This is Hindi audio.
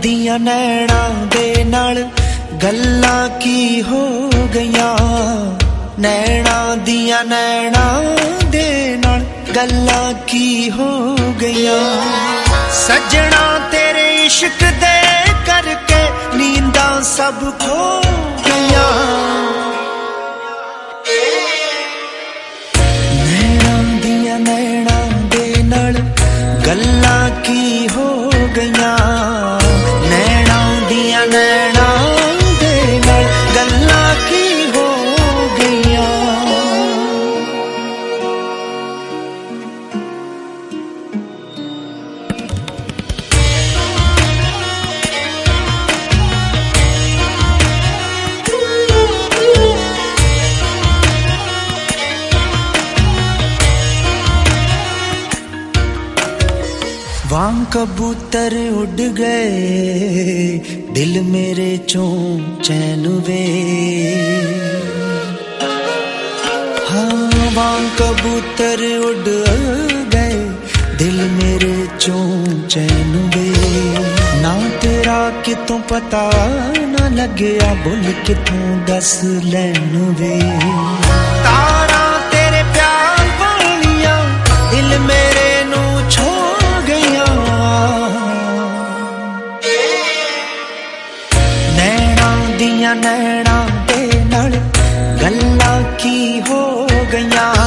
दियां नैना दे नाल गल्लां की हो गईयां, नैना दियां नैना दे नाल गल्लां की हो गईयां। सजना तेरे इश्क दे करके नींदां सब खो गईयां। नैना दियां नैना दे नाल गल्लां की हो गईयां, नैना दियां नैना दे नाल गल्लां की हो गईयां। वां कबूतर उड़ गए दिल मेरे चों चैन वे, हाँ वां कबूतर उड़ गए दिल मेरे चों चैन वे। ना तेरा कितों पता ना लग्या बोल कितों दस लैन वे। तारा तेरे प्यार वालियां दिल मेरे नू छो गईयां। नैना दियां नैना दे नाल गल्लां की हो गईयां,